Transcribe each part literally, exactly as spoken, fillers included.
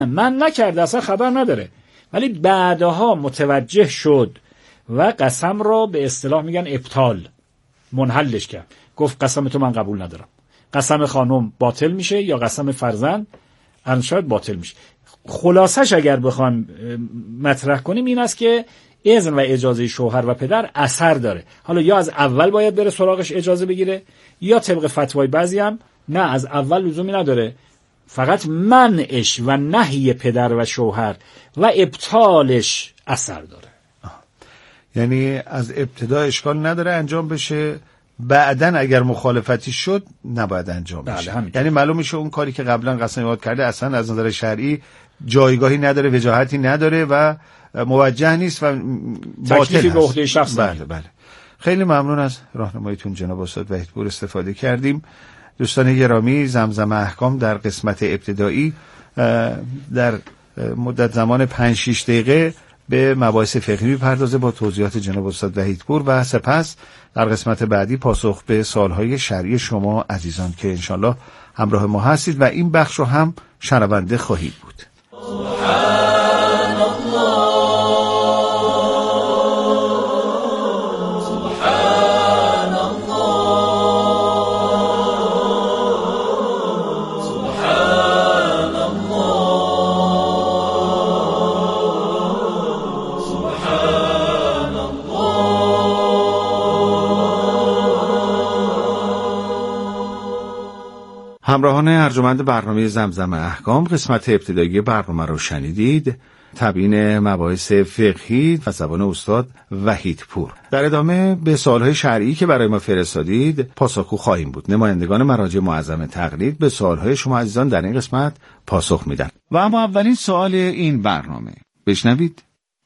من نکرده، اصلا خبر نداره، ولی بعدها متوجه شد و قسم را به اصطلاح میگن ابطال، منحلش کرد، گفت قسم تو من قبول ندارم، قسم خانم باطل میشه یا قسم فرزند انشاء باطل میشه. خلاصش اگر بخوام مطرح کنیم این است که اذن و اجازه شوهر و پدر اثر داره. حالا یا از اول باید بره سراغش اجازه بگیره، یا طبق فتوای بعضی هم نه، از اول لزومی نداره، فقط منعش و نهی پدر و شوهر و ابطالش اثر داره. آه. یعنی از ابتدا اشکال نداره انجام بشه، بعدن اگر مخالفتی شد نباید انجام بشه. بله، یعنی معلوم میشه اون کاری که قبلا قسم یاد کرده اصلا از نظر شرعی جایگاهی نداره، وجاهتی نداره و موجه نیست و باطل به عهده شخص. بله بله. خیلی ممنون از راهنماییتون جناب استاد وحیدپور، استفاده کردیم. دوستان گرامی، زمزمه احکام در قسمت ابتدایی در مدت زمان پنج شش دقیقه به مباحث فقهی میپردازه با توضیحات جناب استاد وحیدپور و سپس در قسمت بعدی پاسخ به سوالهای شرعی شما عزیزان که انشالله همراه ما هستید و این بخش رو هم شنونده خواهید بود. همراهان ارجمند برنامه زمزمه احکام، قسمت ابتدایی برنامه رو شنیدید. تبیین مباحث فقهی و زبان استاد وحیدپور. در ادامه به سوالهای شرعی که برای ما فرستادید پاسخگو خواهیم بود. نمایندگان مراجع معظم تقلید به سوالهای شما عزیزان در این قسمت پاسخ میدن. و اما اولین سوال این برنامه بشنوید.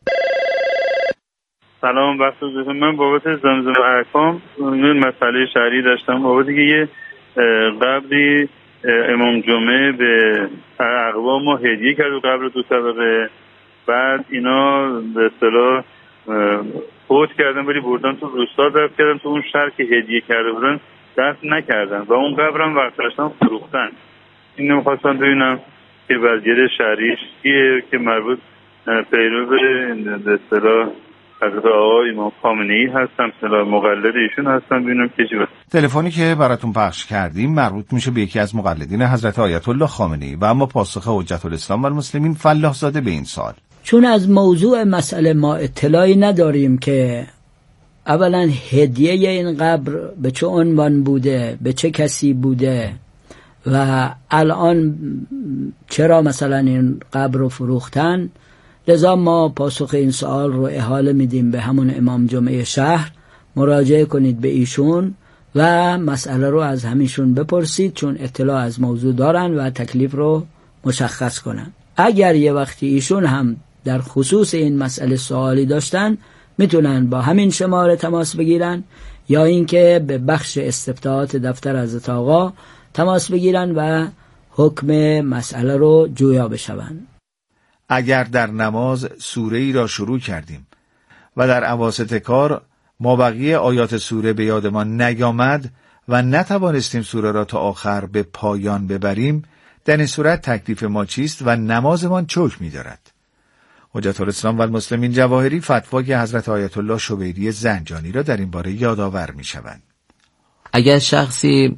سلام، وقت بخیر. من بابت زمزمه احکام یه مسئله شرعی داشتم. بابت که یه قبلی امام جمعه به اقوام ما هدیه کرد و قبل دو طبقه، بعد اینا به اصطلاح فوت کردن ولی بردن تو روستا دفن کردن، تو اون شهر که هدیه کرده بودن دفن نکردن و اون قبرم وقت داشتن فروختن. این نمیخواستم ببینم که وضعیت شرعیش چیه که مربوط پیرو به اصطلاح حضرت آقای امام خامنه‌ای هستم، اصطلاح مقلد ایشون هستم، ببینم که چی. تلفنی که براتون پخش کردیم مربوط میشه به یکی از مقلدین حضرت آیت الله خامنه‌ای و اما پاسخ حجت الاسلام و المسلمین فلاح زاده به این سوال. چون از موضوع مسئله ما اطلاعی نداریم که اولا هدیه این قبر به چه عنوان بوده، به چه کسی بوده و الان چرا مثلا این قبر رو فروختن، لذا ما پاسخ این سوال رو احاله میدیم به همون امام جمعه شهر. مراجعه کنید به ایشون و مسئله رو از همیشون بپرسید، چون اطلاع از موضوع دارن و تکلیف رو مشخص کنن. اگر یه وقتی ایشون هم در خصوص این مسئله سوالی داشتن میتونن با همین شماره تماس بگیرن یا اینکه به بخش استفتاحات دفتر حضرت آقا تماس بگیرن و حکم مسئله رو جویا بشون. اگر در نماز سوره ای را شروع کردیم و در اواسط کار ما بقیه آیات سوره به یادمان نیامد و نتوانستیم سوره را تا آخر به پایان ببریم، در این صورت تکلیف ما چیست و نمازمان چه حکمی دارد؟ حجت الاسلام و المسلمین جواهری فتوای حضرت آیت الله شبیری زنجانی را در این باره یادآور می‌شوند. اگر شخصی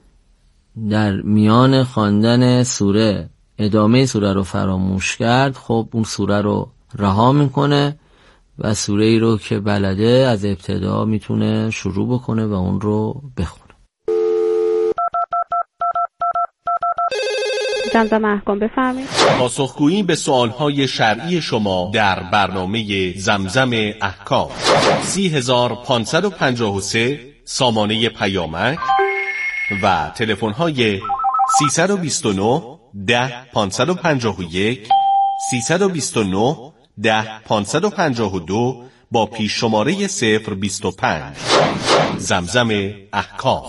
در میان خواندن سوره ادامه سوره رو فراموش کرد، خب اون سوره رو رها میکنه و سوره ای رو که بلده از ابتدا میتونه شروع بکنه و اون رو بخونه. زمزمه احکام بفرمایید. پاسخگویی به سوالهای شرعی شما در برنامه زمزم احکام. سی هزار پانصد و پنجاه و سه سامانه پیامک و تلفن‌های سیصد و بیست و نه ده پانصد و پنجاه و یک، سیصد و بیست و نه ده پانصد و پنجاه و دو با پیش شماره صفر بیست و پنج. زمزم احکام.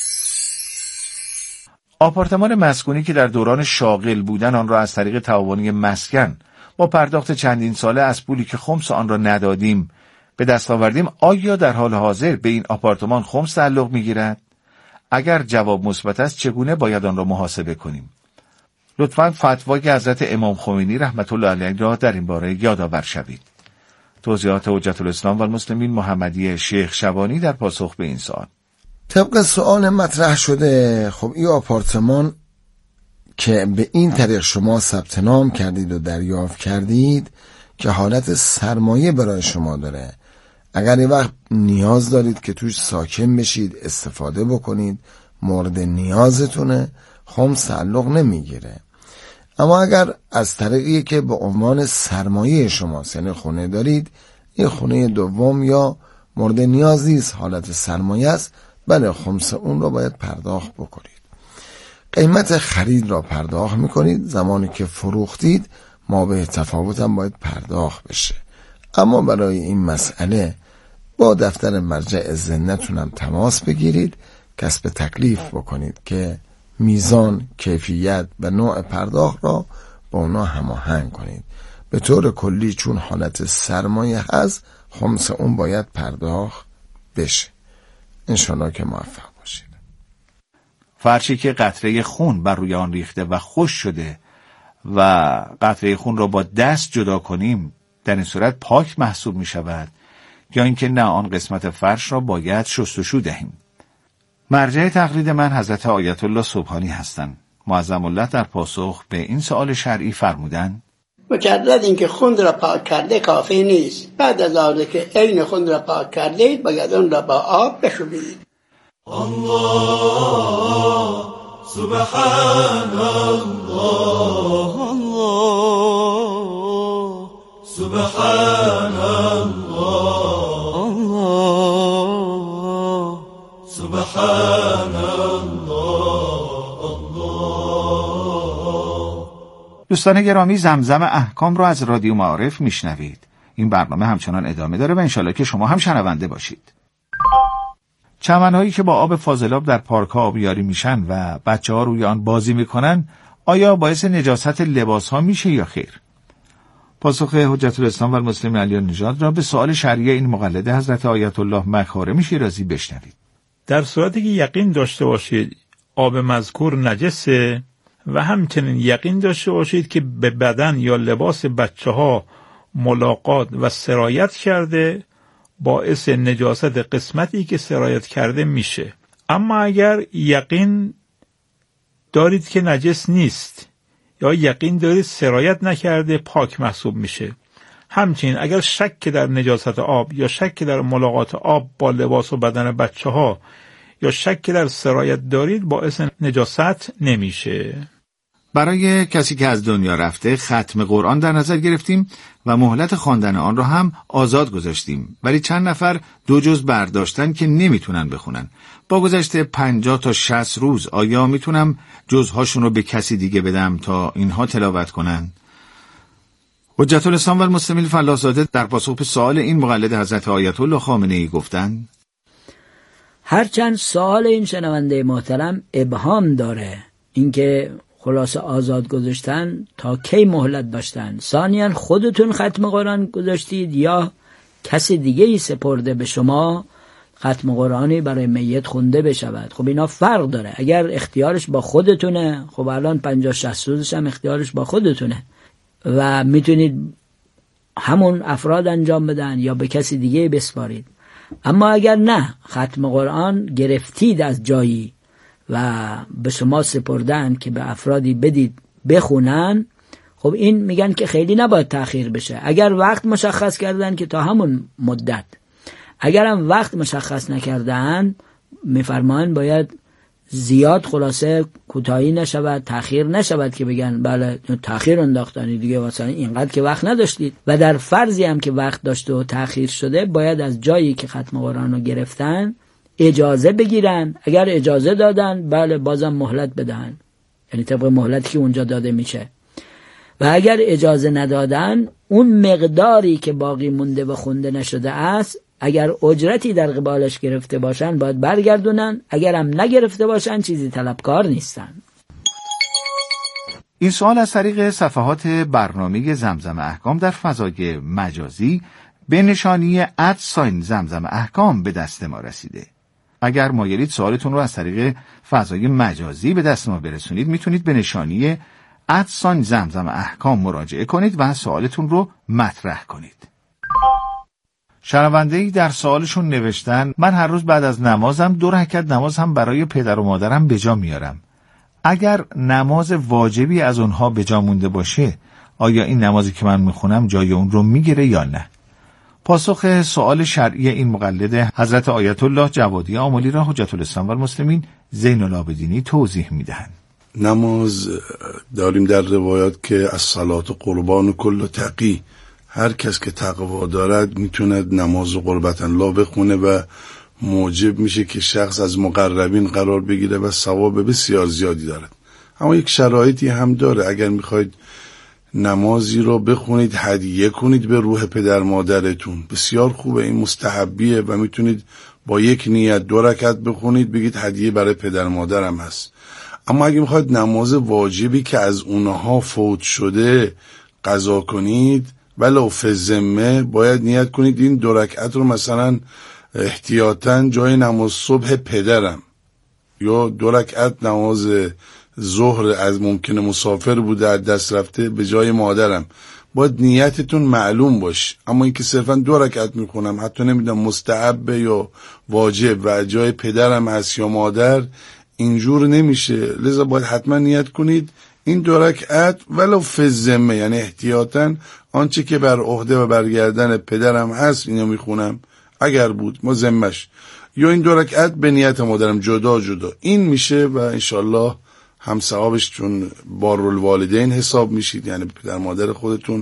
آپارتمان مسکونی که در دوران شاغل بودن آن را از طریق تعاونی مسکن با پرداخت چندین ساله از پولی که خمس آن را ندادیم به دست آوردیم، آیا در حال حاضر به این آپارتمان خمس تعلق می‌گیرد؟ اگر جواب مثبت است چگونه باید آن را محاسبه کنیم؟ لطفاً فتوای حضرت امام خمینی رحمت الله علیه را در این باره یادآور شوید. توضیحات حجت الاسلام و المسلمین محمدی شیخ شبانی در پاسخ به این سوال. طبق سوال مطرح شده، خب این آپارتمان که به این طریق شما ثبت نام کردید و دریافت کردید که حالت سرمایه برای شما داره، اگر این وقت نیاز دارید که توش ساکن بشید، استفاده بکنید، مورد نیازتونه، خمس تعلق نمیگیره. اما اگر از طریقی که به عنوان سرمایه شما یعنی خونه دارید، این خونه دوم یا مورد نیاز نیست، حالت سرمایه است، بله خمس اون رو باید پرداخت بکنید. قیمت خرید را پرداخت میکنید، زمانی که فروختید ما به تفاوت هم باید پرداخت بشه. اما برای این مسئله با دفتر مرجع ذمتونم تماس بگیرید، کسب تکلیف بکنید که میزان، کیفیت و نوع پرداخت را با اونا هماهنگ کنید. به طور کلی چون حالت سرمایه هست، خمس اون باید پرداخت بشه. انشالله که موفق باشید. فرشی که قطره خون بر روی آن ریخته و خوش شده و قطره خون را با دست جدا کنیم، در این صورت پاک محسوب می شود یا اینکه نه، آن قسمت فرش را باید شستشو دهیم؟ مرجع تقلید من حضرت آیت الله سبحانی هستند. معظم الله در پاسخ به این سوال شرعی فرمودند: مجرد اینکه خون را پاک کرده کافی نیست. بعد از آن که عین خون را پاک کردید، باید اون را با آب بشویید. الله سبحان الله، الله سبحان الله، الله سبحان الله، الله. دوستان گرامی، زمزم احکام را از رادیو معارف میشنوید. این برنامه همچنان ادامه داره و انشالله که شما هم شنونده باشید. چمنهایی که با آب فاضلاب در پارک ها آبیاری میشن و بچه ها روی آن بازی میکنن، آیا باعث نجاست لباس ها میشه یا خیر؟ پاسخ حجت الاسلام و المسلمین علی نژاد را به سوال شرعی این مقلد حضرت آیت الله مکارم شیرازی بشنوید. در صورتی که یقین داشته باشید آب مذکور نجسه و همچنین یقین داشته باشید که به بدن یا لباس بچه ها ملاقات و سرایت کرده، باعث نجاست قسمتی که سرایت کرده میشه. اما اگر یقین دارید که نجس نیست یا یقین دارید سرایت نکرده، پاک محسوب میشه. همچنین اگر شک در نجاست آب یا شک در ملاقات آب با لباس و بدن بچه ها یا شک در سرایت دارید، باعث نجاست نمیشه. برای کسی که از دنیا رفته ختم قرآن در نظر گرفتیم و مهلت خواندن آن را هم آزاد گذاشتیم، ولی چند نفر دو جز برداشتن که نمیتونن بخونن. با گذشت پنجاه تا شصت روز آیا میتونم جزهاشون رو به کسی دیگه بدم تا اینها تلاوت کنن؟ حجت الاسلام و المسلمین فلاح‌زاده در پاسخ به سوال این مقلد حضرت آیت الله خامنه‌ای گفتند: هرچند سوال این شنونده محترم ابهام داره، اینکه خلاصه آزاد گذاشتن تا کی مهلت داشتن، ثانیاً خودتون ختم قرآن گذاشتید یا کسی دیگه ای سپرده به شما ختم قرآنی برای میت خونده بشود. خب اینا فرق داره. اگر اختیارش با خودتونه، خب الان پنجاه شصت روزش هم اختیارش با خودتونه و میتونید همون افراد انجام بدن یا به کسی دیگه بسپارید. اما اگر نه، ختم قرآن گرفتید از جایی و به شما سپردن که به افرادی بدید بخونن، خب این میگن که خیلی نباید تأخیر بشه. اگر وقت مشخص کردن که تا همون مدت، اگر هم وقت مشخص نکردن، میفرمان باید زیاد خلاصه کوتاهی نشود، تأخیر نشود که بگن بله تأخیر انداختنی دیگه، مثلا اینقدر که وقت نداشتید. و در فرضی هم که وقت داشته و تأخیر شده، باید از جایی که ختم قرآن رو گرفتن اجازه بگیرن. اگر اجازه دادن، بله بازم مهلت بدن، یعنی طبق مهلتی که اونجا داده میشه. و اگر اجازه ندادن، اون مقداری که باقی مونده و خونده نشده است، اگر اجرتی در قبالش گرفته باشن باید برگردونن، اگر هم نگرفته باشن چیزی طلبکار نیستن. این سوال از طریق صفحات برنامه زمزم احکام در فضای مجازی به نشانی ادساین زمزم احکام به دست ما رسیده. اگر مایلید سوالتون رو از طریق فضای مجازی به دست ما برسونید، میتونید به نشانی ادسان زمزم احکام مراجعه کنید و سوالتون رو مطرح کنید. شنونده‌ای در سوالشون نوشتن من هر روز بعد از نمازم دو رکعت نماز هم برای پدر و مادرم به جا میارم. اگر نماز واجبی از اونها به جا مونده باشه آیا این نمازی که من میخونم جای اون رو میگیره یا نه؟ پاسخ سوال شرعی این مقلد حضرت آیت الله جوادی آملی را حجت الاسلام و المسلمین زین العابدینی توضیح میدهند. نماز داریم در روایات که الصلاة قربان کل تقی، هر کس که تقوا دارد میتونه نماز قربت الله بخونه و موجب میشه که شخص از مقربین قرار بگیره و ثواب بسیار زیادی دارد. اما یک شرایطی هم داره، اگر میخواید نمازی رو بخونید هدیه کنید به روح پدر مادرتون، بسیار خوبه، این مستحبیه و میتونید با یک نیت دو رکعت بخونید بگید هدیه برای پدر مادرم هست. اما اگه میخواید نماز واجبی که از اونها فوت شده قضا کنید ولو فی الذمه، باید نیت کنید این دو رکعت رو مثلا احتیاطاً جای نماز صبح پدرم یا دو رکعت نماز ظهر از ممکنه مسافر بوده از دست رفته به جای مادرم، باید نیتتون معلوم باش. اما اینکه صرفا دو رکعت میخونم حتی نمیدونم مستحب یا واجب و جای پدرم هست یا مادر، اینجور نمیشه. لذا باید حتما نیت کنید این دو رکعت ولو فی الذمه، یعنی احتیاطاً آنچه که بر عهده و برگردن پدرم هست اینو میخونم اگر بود ما ذمش، یا این دو رکعت به نیت مادرم جدا جدا، این میشه و انشالله هم ثوابش چون بارالوالدین حساب میشید، یعنی پدر مادر خودتون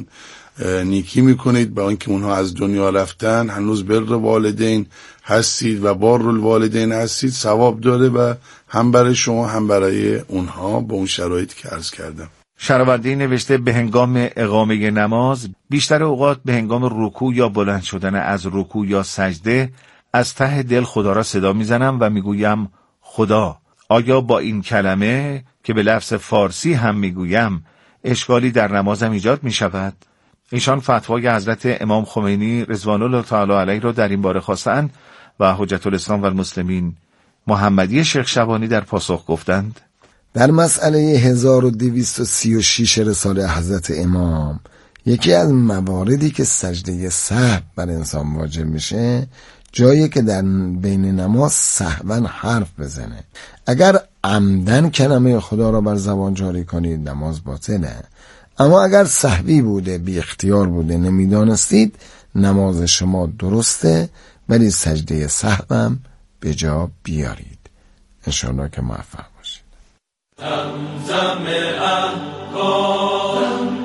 نیکی میکنید با اینکه اونها از دنیا رفتن هنوز بر والدین هستید و بارالوالدین هستید، ثواب داره و هم برای شما هم برای اونها با اون شرایطی که عرض کردم. شنونده نوشته به هنگام اقامه نماز بیشتر اوقات به هنگام رکوع یا بلند شدن از رکوع یا سجده از ته دل خدا را صدا میزنم و میگویم خدا. آیا با این کلمه که به لفظ فارسی هم میگویم اشکالی در نمازم ایجاد میشود؟ ایشان فتوای حضرت امام خمینی رضوان الله تعالی علیه را در این باره خواستند و حجت الاسلام و المسلمین محمدی شیخ شبانی در پاسخ گفتند در مسئله هزار و دویست و سی و شش رساله حضرت امام یکی از مواردی که سجده سهو بر انسان واجب میشه جایی که در بین نماز سهوا حرف بزنه. اگر عمدن کلمه خدا را بر زبان جاری کنید نماز باطله، اما اگر سهوی بوده بی اختیار بوده نمیدانستید نماز شما درسته، ولی سجده سهو هم به جا بیارید. انشاءالله که موفق باشید. زمزم احکام.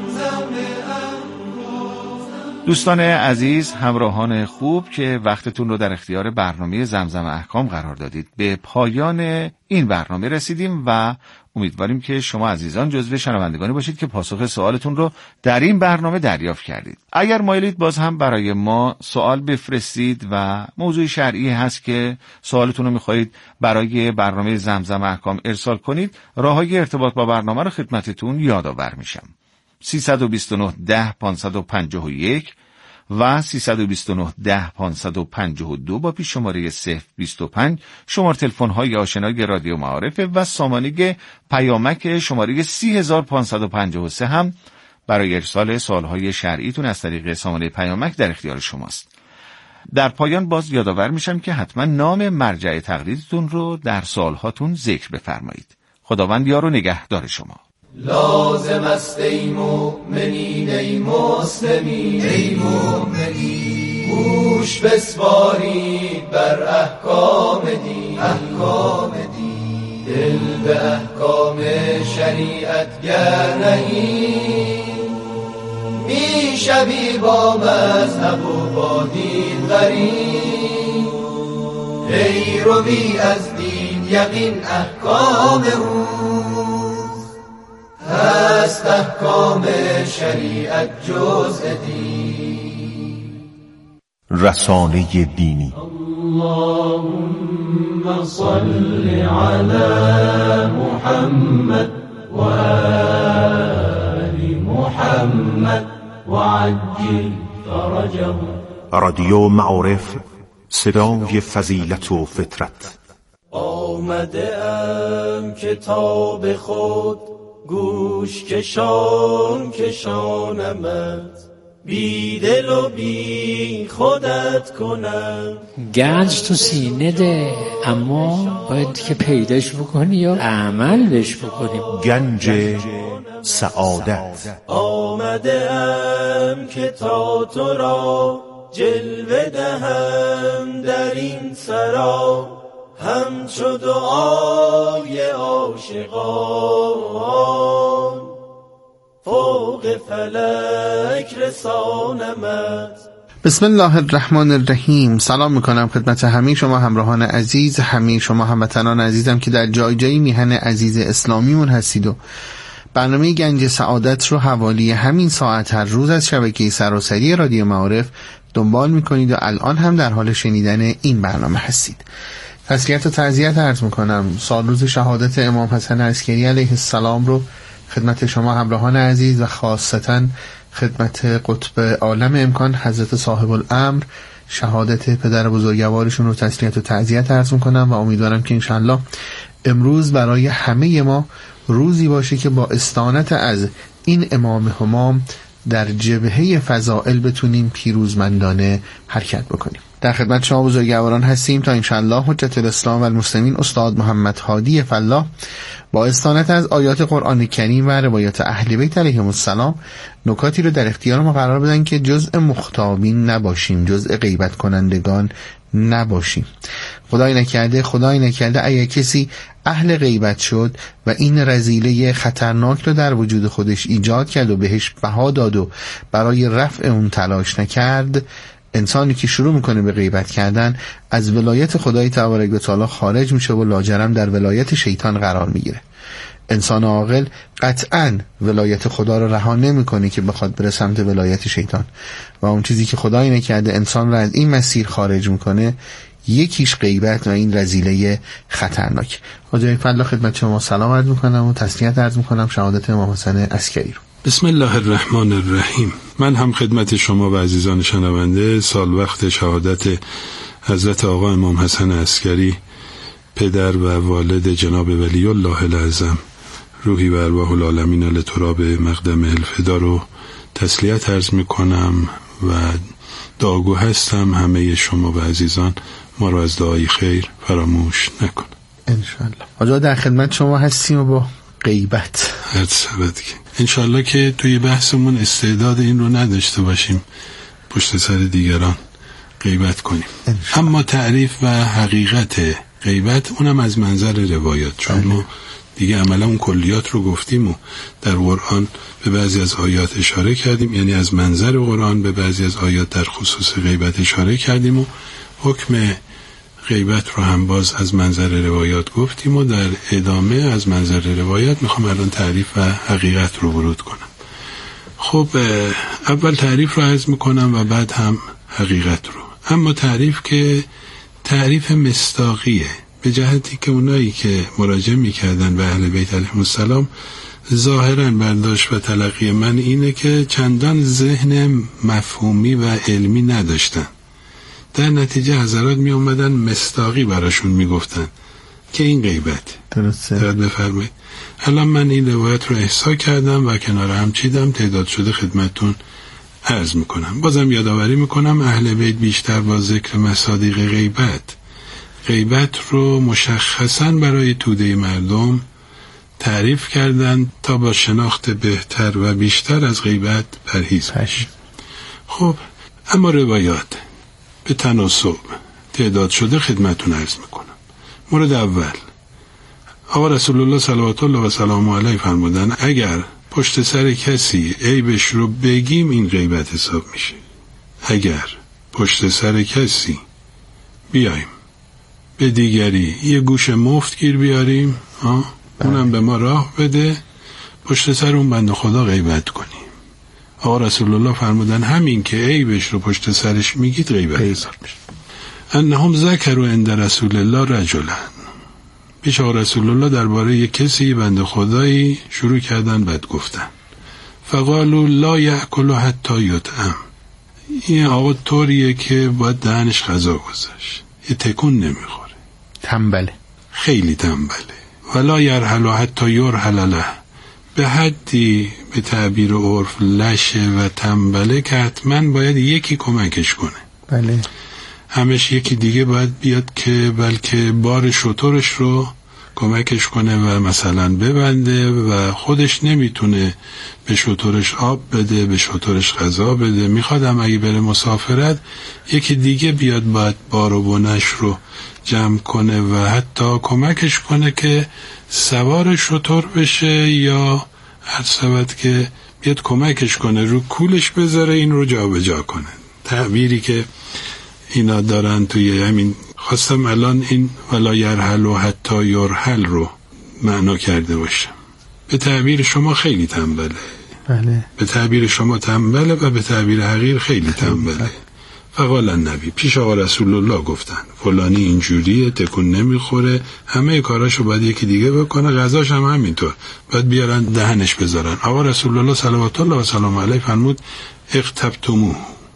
دوستان عزیز، همراهان خوب که وقتتون رو در اختیار برنامه زمزم احکام قرار دادید، به پایان این برنامه رسیدیم و امیدواریم که شما عزیزان جزو شنوندگانی باشید که پاسخ سوالتون رو در این برنامه دریافت کردید. اگر مایلید باز هم برای ما سوال بفرستید و موضوع شرعی هست که سوالتون رو میخواهید برای برنامه زمزم احکام ارسال کنید، راههای ارتباط با برنامه رو خدمتتون یادآور میشم. سیصد و بیست و نه ده پانصد و پنجاه و یک و سیصد و بیست و نه ده پانصد و پنجاه و دو با پیش شماره صفر بیست و پنج شماره تلفن های آشنای رادیو معارف و سامانه پیامک شماره سی هزار پانصد و پنجاه و سه هم برای ارسال سوالهای شرعیتون از طریق سامانه پیامک در اختیار شماست. در پایان باز یادآور میشم که حتما نام مرجع تقلیدتون رو در سوالهاتون ذکر بفرمایید. خداوند یار و نگهدار شما. لازم است ای مؤمنین ای مسلمین ای مؤمنین گوش بسپارید بر احکام دین احکام دین دل به احکام شریعت گر نهید میشوی با مذهب و با دین غریب پیروی از دین یقین احکام او هست احکام شریعت جزء دین. رسانه دینی اللهم صل علی محمد و آل محمد و عجل فرجهم. رادیو معارف، صدای فضیلت و فطرت. آمده ام کتاب خود گوش کشان کشانمت، بی دل و بی خودت کنم. گنج تو سینه ده، اما باید که پیداش بکنی و عمل بهش بکنی. گنج سعادت. آمده ام که تا تو را جلوه دهم در این سرا، همچو دعای عاشقان فوق فلک رسانمت. بسم الله الرحمن الرحیم. سلام میکنم خدمت همه شما همراهان عزیز، همه شما هموطنان عزیزم که در جای جایی میهن عزیز اسلامیمون هستید و برنامه گنج سعادت رو حوالی همین ساعت هر روز از شبکه سراسری رادیو معارف دنبال میکنید و الان هم در حال شنیدن این برنامه هستید. تسلیت و تعزیت عرض میکنم. سال روز شهادت امام حسن عسکری علیه السلام رو خدمت شما همراهان عزیز و خاصتا خدمت قطب عالم امکان حضرت صاحب الامر شهادت پدر بزرگوارشون رو تسلیت و تعزیت عرض میکنم و امیدوارم که انشالله امروز برای همه ما روزی باشه که با استعانت از این امام همام در جبهه فضائل بتونیم پیروزمندانه حرکت بکنیم. در خدمت شما بزرگواران هستیم تا انشالله حجت الاسلام و المسلمین استاد محمد هادی فلاح با استعانت از آیات قرآن کریم و روایات اهل بیت علیهم السلام نکاتی رو در اختیار ما قرار بدن که جزء مخاطبین نباشیم، جزء غیبت کنندگان نباشیم. خدای نکرده خدای نکرده اگه کسی اهل غیبت شد و این رذیله خطرناک رو در وجود خودش ایجاد کرد و بهش بها داد و برای رفع اون تلاش نکرد، انسانی که شروع میکنه به غیبت کردن از ولایت خدای تبارک و تعالی خارج میشه و لاجرم در ولایت شیطان قرار میگیره. انسان عاقل قطعاً ولایت خدا رو رها نمیکنه که بخواد بره سمت ولایت شیطان و اون چیزی که خدای نکرده انسان رو از این مسیر خارج میکنه یکیش غیبت و این رذیله خطرناک. حاجی فلاح خدمت شما سلام عرض میکنم و تسلیت عرض میکنم شهادت امام حسن عسکری رو. بسم الله الرحمن الرحیم. من هم خدمت شما و عزیزان شنونده سال وقت شهادت حضرت آقا امام حسن عسکری پدر و والد جناب ولی الله الاعظم روحی و ارواح العالمین لتراب مقدم الفدا رو تسلیت عرض میکنم و دعاگو هستم همه شما و عزیزان ما رو از دعای خیر فراموش نکن انشالله. حاجا در خدمت شما هستیم و با غیبت هر سبت که انشالله که توی بحثمون استعداد این رو نداشته باشیم پشت سر دیگران غیبت کنیم انشالله. اما تعریف و حقیقت غیبت اونم از منظر روایات، چون ما دیگه عملا اون کلیات رو گفتیم و در قرآن به بعضی از آیات اشاره کردیم، یعنی از منظر قرآن به بعضی از آیات در خصوص غیبت اشاره کردیم و حکم غیبت رو هم باز از منظر روایات گفتیم و در ادامه از منظر روایات میخوام الان تعریف و حقیقت رو ورود کنم. خب اول تعریف رو عرض میکنم و بعد هم حقیقت رو. اما تعریف که تعریف مصداقیه، به جهتی که اونایی که مراجعه میکردن به اهل بیت علیهم السلام ظاهرا برداشت و تلقی من اینه که چندان ذهن مفهومی و علمی نداشتن، در نتیجه حضرات می اومدن مصداقی براشون می گفتن که این غیبت. درسته. دقت بفرمایید. الان من این روایت رو احصا کردم و کنار هم چیدم، تعداد شده خدمتون عرض میکنم. بازم یادآوری میکنم اهل بیت بیشتر با ذکر مصادیق غیبت غیبت رو مشخصاً برای توده مردم تعریف کردن تا با شناخت بهتر و بیشتر از غیبت پرهیز بشیم. خب اما روایات به تناسب تعداد شده خدمتون عرض میکنم. مورد اول، آقا رسول الله صلوات الله و سلام علیه فرمودن اگر پشت سر کسی عیبش رو بگیم این غیبت حساب میشه. اگر پشت سر کسی بیایم به دیگری یه گوش مفت گیر بیاریم، آه؟ اونم به ما راه بده، پشت سر اون بنده خدا غیبت کنیم. آقا رسول الله فرمودن همین که عیبش رو پشت سرش میگید غیبت حساب میشه. انهم ذکروا عند رسول الله رجلا، پیش آقا رسول الله درباره یک کسی بنده خدایی شروع کردن بد گفتن. فقالوا لا یأکل حتی یطعم، این آقا طوریه که باید دهنش غذا گذاشت، یه تکون نمیخوره، تنبله، خیلی تنبله. ولا یرحل حتی یرحل له، به حدی به تعبیر عرف لشه و تنبله که حتما باید یکی کمکش کنه. بله. همش یکی دیگه باید بیاد که بلکه بار شترش رو کمکش کنه و مثلا ببنده و خودش نمیتونه به شترش آب بده، به شترش غذا بده. میخوادم اگه بره مسافرت یکی دیگه بیاد باید بار و بنش رو جمع کنه و حتی کمکش کنه که سوار شتر بشه یا هر سبت که بیاد کمکش کنه رو کولش بذاره این رو جا به جا کنه. تعبیری که اینا دارن توی همین، خواستم الان این ولا یرحل و حتی یرحل رو معنا کرده باشم. به تعبیر شما خیلی تنبله. بله. به تعبیر شما تنبله و به تعبیر حقیر خیلی تنبله. فقال النبی، پیش آقا رسول الله گفتن فلانی اینجوریه، تکون نمیخوره، همه کاراشو باید یکی دیگه بکنه، غذاش هم همینطور باید بیارن دهنش بذارن. آقا رسول الله صلوات الله و سلام علیه فرمود اغتبتموه،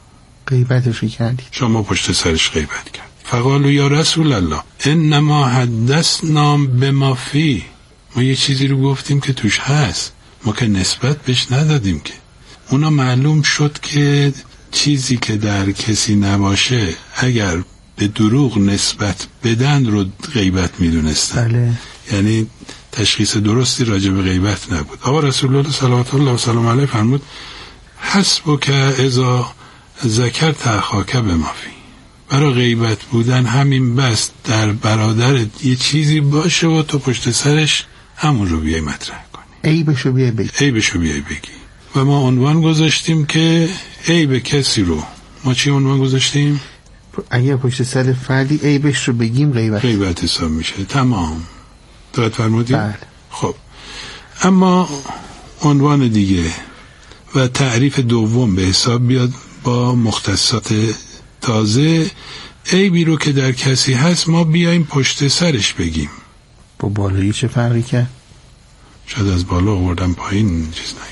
غیبتش کردی، شما پشت سرش غیبت کرد. فقالو یا رسول الله انما حدثنا بما فی، ما یه چیزی رو گفتیم که توش هست، ما که نسبت بهش ندادیم که. اونا معلوم شد که چیزی که در کسی نباشه اگر به دروغ نسبت بدن رو غیبت میدونستن. بله. یعنی تشخیص درستی راجع به غیبت نبود. آقا رسول الله صلوات الله و سلام علیه فرمود حسبک اذا ذکرت اخاک بما فی، برای غیبت بودن همین بس در برادرت یه چیزی باشه و تو پشت سرش همون رو بیای مطرح کنی، عیبشو بیای بگی، عیبشو بیای بگی. و ما عنوان گذاشتیم که عیب کسی رو، ما چی عنوان گذاشتیم؟ اگه پشت سر فردی عیبش رو بگیم غیبت غیبت حساب میشه. تمام. دقت فرمودید؟ بله. خب اما عنوان دیگه و تعریف دوم به حساب بیاد با مختصات تازه، عیبی رو که در کسی هست ما بیایم پشت سرش بگیم. با بالایی چه فرقی کرد؟ شاید از بالا آوردم پایین چیز نگم.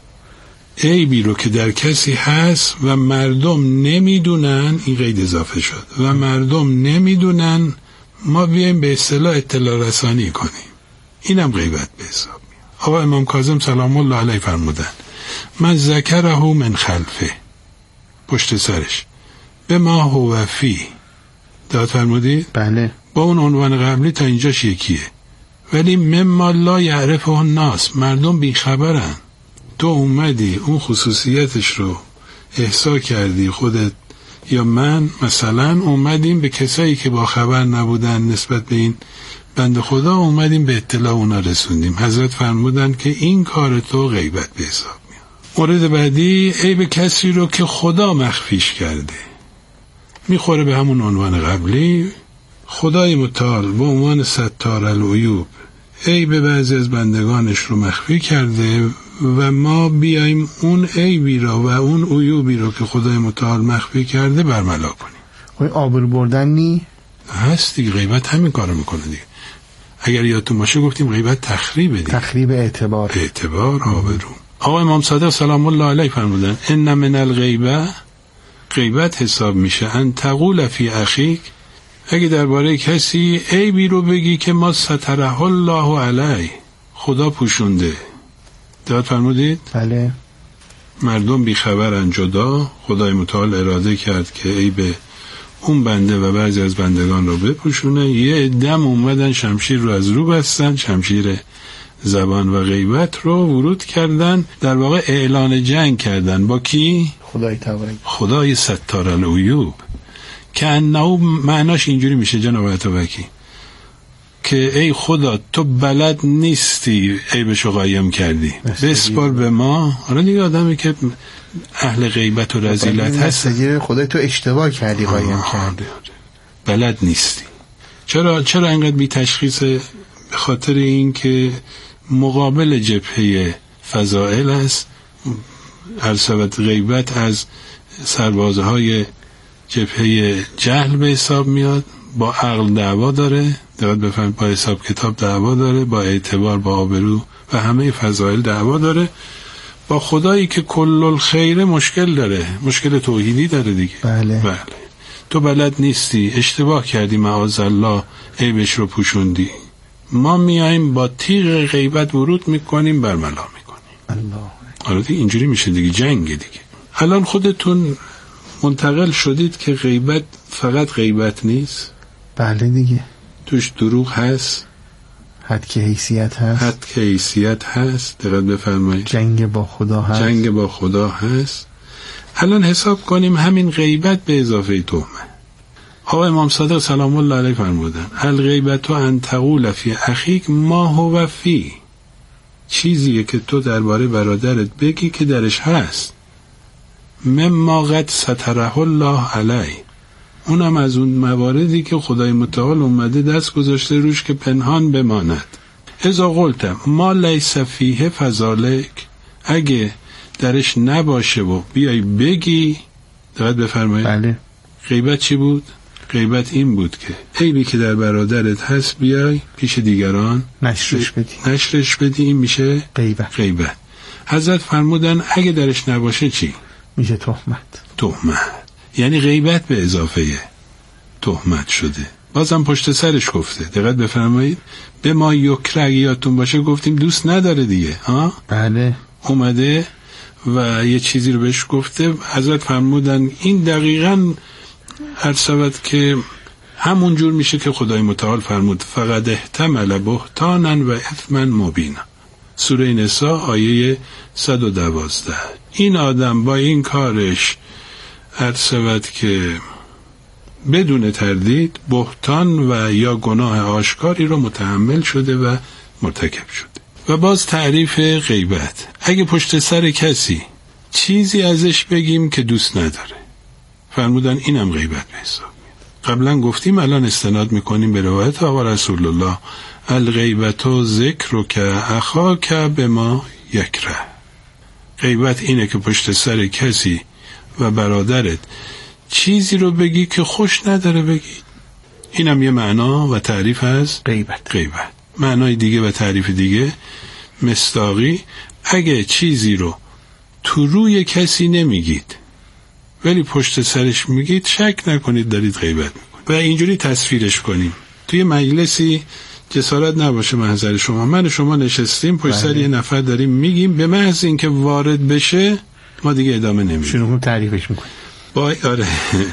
عیبی رو که در کسی هست و مردم نمیدونن، این قید اضافه شد، و مردم نمیدونن ما بیایم به اصطلاح اطلاع رسانی کنیم، اینم غیبت به حساب میاد. آقا امام کاظم سلام الله علیه فرمودن من ذکره من خلفه، پشت سرش، به ما هو فی. داد فرمودید؟ بله. با اون عنوان قبلی تا اینجاش یکیه، ولی مما لا یعرفه الناس، مردم بیخبرن. تو اومدی اون خصوصیتش رو احسا کردی خودت یا من مثلا اومدیم به کسایی که با خبر نبودن نسبت به این بنده خدا اومدیم به اطلاع اونا رسوندیم. حضرت فرمودن که این کار تو غیبت به حساب میاد. مورد بعدی عیب کسی رو که خدا مخفیش کرده، میخوره به همون عنوان قبلی. خدای متعال به عنوان ستار العیوب عیب بعضی از بندگانش رو مخفی کرده و ما بیایم اون عیبی را و اون عیوبی رو که خدای متعال مخفی کرده برملا کنیم. خب آبرو بردن نی؟ هست دیگه، غیبت همین کارو میکنه دیگه. اگر یادتون باشه گفتیم غیبت تخریب دیگه، تخریب اعتبار، اعتبار، آبرو. آقا امام صادق سلام الله علیه فرمودن ان من الغیبه، غیبت حساب میشه ان تقول فی اخیک، اگه درباره کسی عیبی رو بگی که ما ستره الله علیه، خدا پوشونده. دقت فرمودید؟ بله. مردم بیخبرن، جدا خدای متعال اراده کرد که عیب اون بنده و بعضی از بندگان رو بپوشونه. یه دم اومدن شمشیر رو از رو بستن، شمشیر زبان و غیبت رو ورود کردن، در واقع اعلان جنگ کردن. با کی؟ خدای تبارک، خدای ستار العیوب. که انه معناش اینجوری میشه جناب عطابکی که ای خدا تو بلد نیستی عیبشو قایم کردی، بسپار به ما. آره دیگه، آدمی که اهل غیبت و رذیلت هست خدای تو اشتباه کردی، قایم کردی، بلد نیستی. چرا چرا اینقدر بی تشخیص؟ به خاطر این که مقابل جبهه فضائل است. عرصبت غیبت از سربازهای جبهه جهل به حساب میاد، با عقل دعوا داره، دقت بفرمایید، با حساب کتاب دعوا داره، با اعتبار، با آبرو و همه فضائل دعوا داره. با خدایی که کل الخیر مشکل داره، مشکل توحیدی داره دیگه. بله. بله. تو بلد نیستی، اشتباه کردی، معاذ الله عیبش رو پوشوندی. ما میایم با تیغ غیبت ورود میکنیم، برملا میکنیم. الله. حالا دیگه اینجوری میشه دیگه، جنگ دیگه. الان خودتون منتقل شدید که غیبت فقط غیبت نیست. بله دیگه، توش دروغ هست، حد که حیثیت هست، حد که حیثیت هست، دقت بفرمایید، جنگ با خدا هست، جنگ با خدا هست. الان حساب کنیم همین غیبت به اضافه تهمت. آقا امام صادق سلام الله علیه فرمودن الغیبت ان تقول فی اخیک ما هو فی، چیزیه که تو درباره برادرت بگی که درش هست. مما قد ستره الله علیه، اونم از اون مواردی که خدای متعال اومده دست گذاشته روش که پنهان بماند. اذا قلت ما لیس فیه فذلک، اگه درش نباشه و بیای بگی، دقت بفرمایید. بله. غیبت چی بود؟ غیبت این بود که عیبی که در برادرت هست بیای پیش دیگران نشرش بدی نشرش بدی این میشه غیبت. غیبت. حضرت فرمودن اگه درش نباشه چی؟ میشه تهمت. تهمت یعنی غیبت به اضافه تهمت شده. بازم پشت سرش گفته، دقت بفرمایید، به ما یکره، اگه یادتون باشه گفتیم دوست نداره دیگه، ها؟ بله. اومده و یه چیزی رو بهش گفته، حضرت فرمودن این دقیقاً هر شود که همون جور میشه که خدای متعال فرمود فقط احتمل بهتانا و اثما مبینا، سوره نساء آیه صد و دوازده. این آدم با این کارش هر شود که بدون تردید بهتان و یا گناه آشکاری رو متحمل شده و مرتکب شده. و باز تعریف غیبت، اگه پشت سر کسی چیزی ازش بگیم که دوست نداره، فرمودن اینم غیبت به حساب میاد. قبلا گفتیم، الان استناد میکنیم به روایت آقا رسول الله الغیبت و ذکر که اخاک به ما یکره. غیبت اینه که پشت سر کسی و برادرت چیزی رو بگی که خوش نداره بگی. اینم یه معنا و تعریف از غیبت. غیبت. معنای دیگه و تعریف دیگه مصداقی، اگه چیزی رو تو روی کسی نمیگید ولی پشت سرش میگید، شک نکنید دارید غیبت میکنید. و اینجوری تصویرش کنیم. توی مجلسی جسارت نباشه محضر شما، من و شما نشستیم پشت سر یه نفر داریم میگیم، به محض اینکه وارد بشه ما دیگه ادامه نمیدیم، شروع تعریفش میکنیم. با آره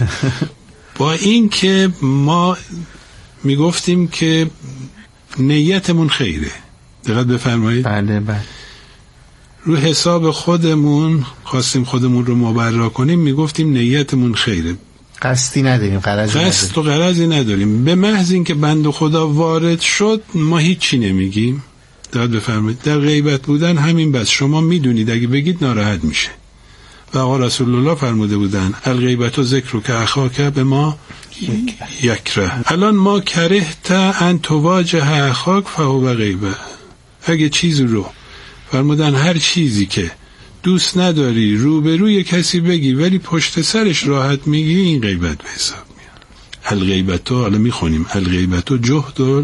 با این که ما میگفتیم که نیتمون خیره، دقت بفرمایید. بله بله. رو حساب خودمون خواستیم خودمون رو مبرا کنیم، میگفتیم نیتمون خیره، قصدی نداریم، غرضی قصد و غرضی نداریم. به محض اینکه بنده خدا وارد شد ما هیچی نمیگیم. دقت بفرمایید. در غیبت بودن همین بس، شما میدونید اگه بگید ناراحت میشه. و آقا رسول الله فرموده بودن الغیبت و ذکر که اخاک به ما یکره. الان ما کرهت ان تواجه اخاک فهو غیبه، اگه چیزی رو فرمودن هر چیزی که دوست نداری روبروی کسی بگی ولی پشت سرش راحت میگی، این غیبت به حساب میاد. الغیبتو، حالا میخونیم الغیبتو جهد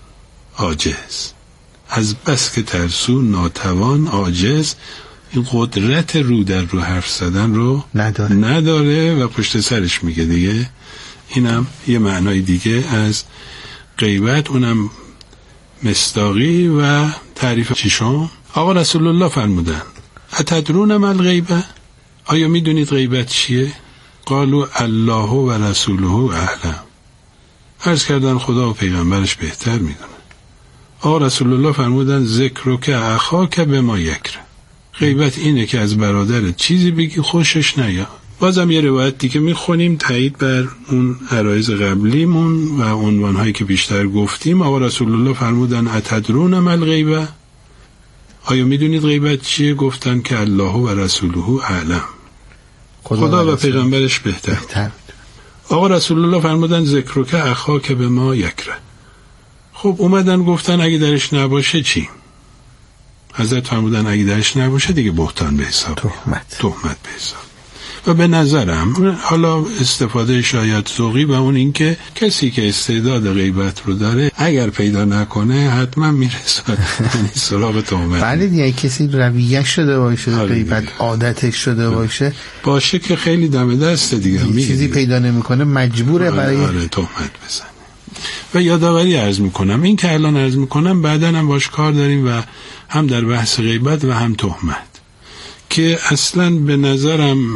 عاجز، از بس که ترسو ناتوان عاجز، این قدرت رو در رو حرف زدن رو نداره, نداره و پشت سرش میگه دیگه. اینم یه معنای دیگه از غیبت، اونم مصداقی و تعریف چیشم. آقا رسول الله فرمودن اتدرون ما الغیبه، آیا میدونید غیبت چیه؟ قالوا الله و رسوله اعلم، عرض کردن خدا و پیغمبرش بهتر میدونن. آقا رسول الله فرمودن ذکر که اخاک به ما یکره، غیبت اینه که از برادرت چیزی بگی خوشش نیاد. بازم یه روایت دیگه میخونیم تایید بر اون عرایض قبلیمون و عنوانهایی که بیشتر گفتیم. آقا رسول الله فرمودن اتدرون ما الغیبه، آیا میدونید غیبت چیه؟ گفتن که الله و رسوله اعلم، خدا, خدا و پیغمبرش بهتر. بهتر. آقا رسول الله فرمودن ذکر که اخاک به ما یکره. خب اومدن گفتن اگه درش نباشه چی؟ حضرت فرمودن اگه درش نباشه دیگه بهتان به حساب، تهمت تهمت به حساب. و به نظرم حالا استفاده شاید ذوقی و اون این که کسی که استعداد غیبت رو داره اگر پیدا نکنه حتما میرسه یعنی سراغ تهمت. بله دیگه کسی رویه شده باشه، غیبت عادتش شده باشه باشه که خیلی دم دسته دیگه، چیزی پیدا نمیکنه مجبوره آره برای آره تهمت بزنه. و یادآوری عرض میکنم، این که الان عرض میکنم بعداً هم باش کار داریم و هم در بحث غیبت و هم تهمت، که اصلا به نظرم